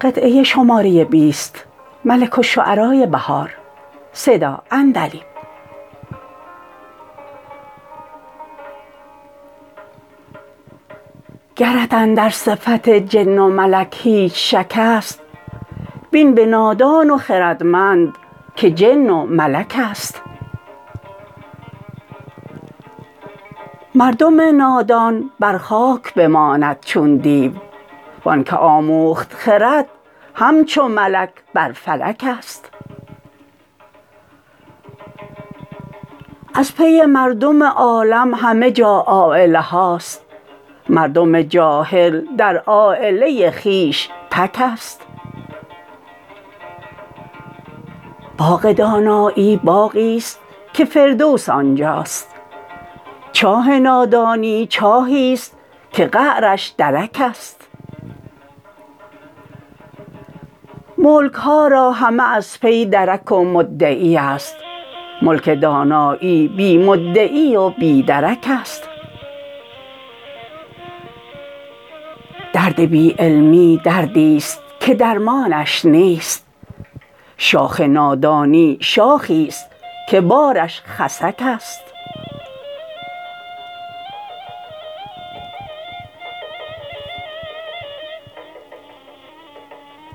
قطعه شماره 20 ملک الشعرای بهار. صدا عندلیب. گرت اندر صفت جن و ملک هیچ شک است، بین به نادان و خردمند که جن و ملک است. مردم نادان بر خاک بماند چون دیو، وانکه آموخت خرد همچو ملک بر فلک است. از پی مردم عالم همه جا آیله هاست، مردم جاهل در آیله خویش تک است. باغ دانایی باغی است که فردوس آنجاست، چاه نادانی چاهی است که قعرش درک است. ملک ها را همه از پی درک و مدعی است، ملک دانایی بی مدعی و بی درک است. درد بی علمی دردی است که درمانش نیست، شاخ نادانی شاخی است که بارش خسک است.